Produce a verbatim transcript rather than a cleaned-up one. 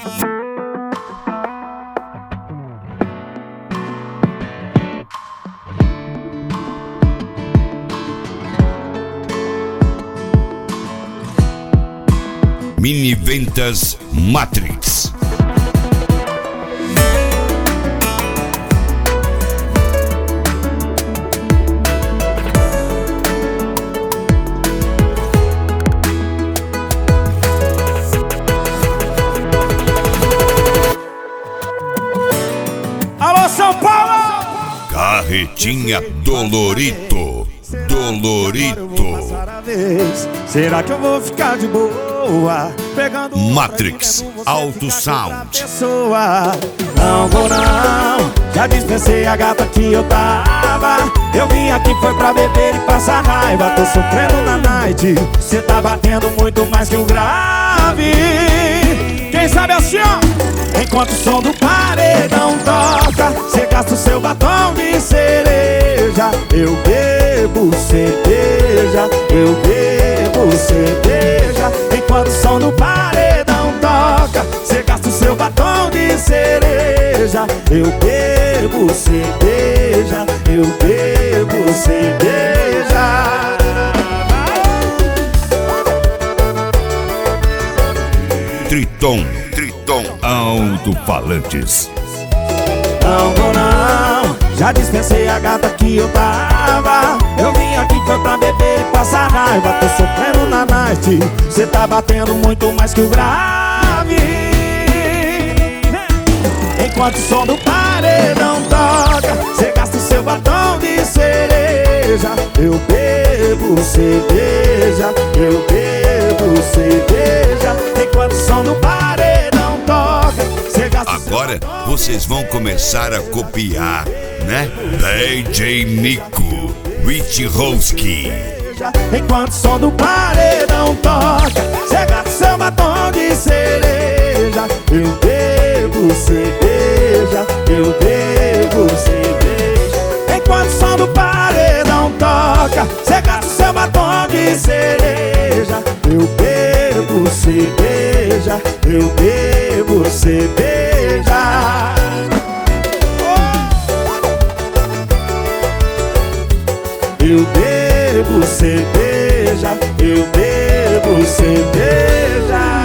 Mini Ventas Matrix. Alô, São Paulo! Carretinha Dolorito. Dolorito. Será que eu vou ficar de boa? Pegando Matrix Auto Sound. Não vou não, já dispensei a gata que eu tava. Eu vim aqui foi pra beber e passar raiva. Tô sofrendo na night, cê tá batendo muito mais que o grave. Quem sabe assim, ó, enquanto o som do paredão toca, cê gasta o seu batom de cereja. Eu bebo cerveja, eu bebo cerveja. Enquanto o som do paredão toca, cê gasta o seu batom de cereja. Eu bebo cerveja, eu bebo cerveja. Triton, Triton Alto-Falantes. Não vou não, já dispensei a gata que eu tava. Eu vim aqui foi pra beber e passar raiva. Tô sofrendo na night, cê tá batendo muito mais que o grave. Enquanto o som do paredão toca, cê gasta o seu batom de cereja. Eu bebo cerveja, eu bebo cerveja. Enquanto o som do paredão toca, cê gasta o seu Agora vocês vão começar a copiar, né? D J Nico, Rich Roski. Enquanto o som do paredão toca, cê gasta o seu batom de cereja. Eu bebo cerveja, eu bebo cerveja. Enquanto o som do paredão toca, cê gasta o seu batom de cereja. Eu bebo cerveja, eu bebo cerveja. Eu bebo cerveja, eu bebo cerveja.